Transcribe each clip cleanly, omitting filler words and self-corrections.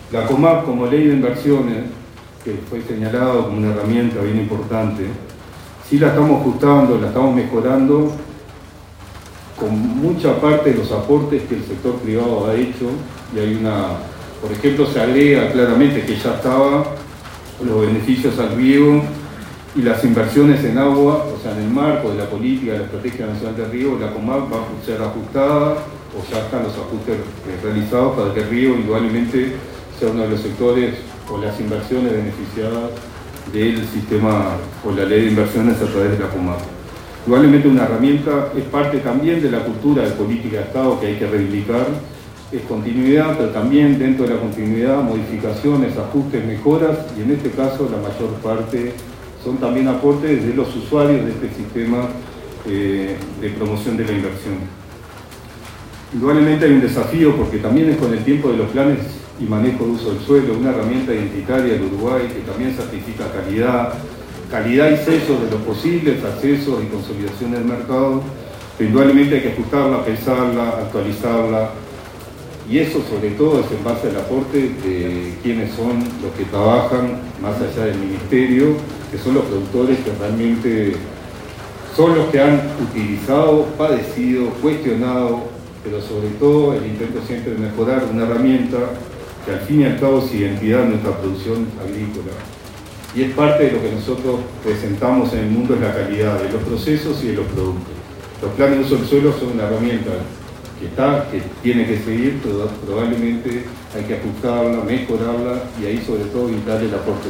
La COMAP, como ley de inversiones, que fue señalado como una herramienta bien importante, sí la estamos ajustando, la estamos mejorando con mucha parte de los aportes que el sector privado ha hecho, y hay por ejemplo, se agrega claramente que ya estaba los beneficios al riego y las inversiones en agua, o sea, en el marco de la política de la Estrategia Nacional de Riego, la COMAP va a ser ajustada, o ya están los ajustes realizados para que el riego indudablemente sea uno de los sectores o las inversiones beneficiadas del sistema o la ley de inversiones a través de la COMAP. Igualmente una herramienta, es parte también de la cultura de política de Estado que hay que reivindicar, es continuidad, pero también dentro de la continuidad, modificaciones, ajustes, mejoras, y en este caso la mayor parte son también aportes de los usuarios de este sistema de promoción de la inversión. Indudablemente hay un desafío porque también es con el tiempo de los planes y manejo de uso del suelo, una herramienta identitaria del Uruguay que también certifica calidad y sellos de los posibles accesos y consolidación del mercado, pero indudablemente hay que ajustarla, pensarla, actualizarla, y eso sobre todo es en base al aporte de quienes son los que trabajan más allá del ministerio, que son los productores que realmente son los que han utilizado, padecido, cuestionado, pero sobre todo el intento siempre de mejorar una herramienta que al fin y al cabo es identidad de nuestra producción agrícola. Y es parte de lo que nosotros presentamos en el mundo, es la calidad de los procesos y de los productos. Los planes de uso del suelo son una herramienta que tiene que seguir, pero probablemente hay que ajustarla, mejorarla y ahí sobre todo evitar el aporte de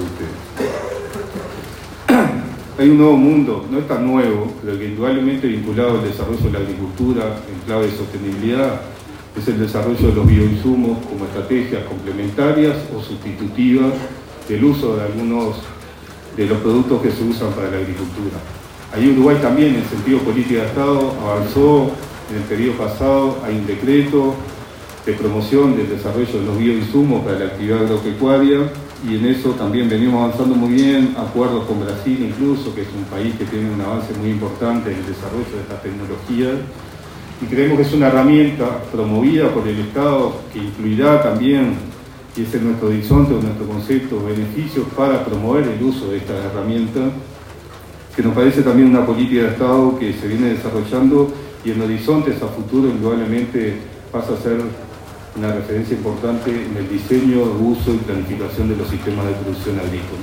ustedes. Hay un nuevo mundo, no es tan nuevo, pero que indudablemente vinculado al desarrollo de la agricultura en clave de sostenibilidad, es el desarrollo de los bioinsumos como estrategias complementarias o sustitutivas del uso de algunos de los productos que se usan para la agricultura. Ahí Uruguay también, en sentido política de Estado, avanzó en el periodo pasado. Hay un decreto de promoción del desarrollo de los bioinsumos para la actividad agropecuaria, y en eso también venimos avanzando muy bien, acuerdos con Brasil incluso, que es un país que tiene un avance muy importante en el desarrollo de estas tecnologías, y creemos que es una herramienta promovida por el Estado que incluirá también, y ese es nuestro horizonte, nuestro concepto, beneficios para promover el uso de estas herramientas, que nos parece también una política de Estado que se viene desarrollando, y en horizontes a futuro indudablemente pasa a ser una referencia importante en el diseño, uso y planificación de los sistemas de producción agrícola.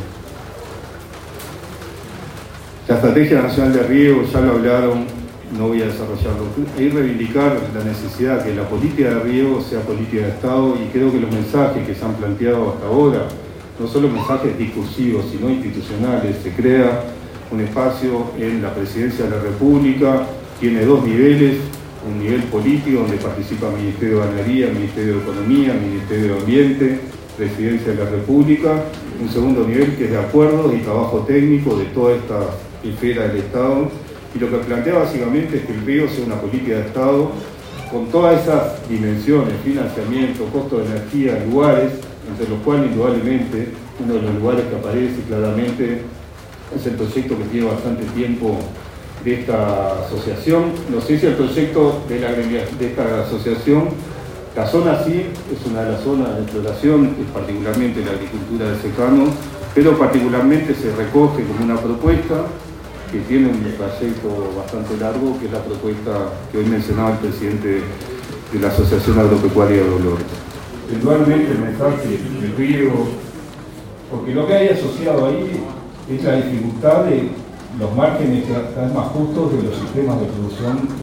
La Estrategia Nacional de Riego, ya lo hablaron, no voy a desarrollarlo. Hay que reivindicar la necesidad de que la política de riego sea política de Estado, y creo que los mensajes que se han planteado hasta ahora, no solo mensajes discursivos, sino institucionales. Se crea un espacio en la Presidencia de la República, tiene dos niveles, un nivel político donde participa el Ministerio de Ganadería, el Ministerio de Economía, el Ministerio de Ambiente, Presidencia de la República, un segundo nivel que es de acuerdos y trabajo técnico de toda esta esfera del Estado, y lo que plantea básicamente es que el riego sea una política de Estado con todas esas dimensiones, financiamiento, costo de energía, lugares, entre los cuales indudablemente uno de los lugares que aparece claramente es el proyecto que tiene bastante tiempo de esta asociación. No sé si el proyecto de esta asociación, la zona sí, es una de las zonas de exploración, es particularmente la agricultura de secano, pero particularmente se recoge como una propuesta que tiene un trayecto bastante largo, que es la propuesta que hoy mencionaba el presidente de la Asociación Agropecuaria de Dolores. Indudablemente el mensaje del riego, porque lo que hay asociado ahí es la dificultad de los márgenes cada vez más justos de los sistemas de producción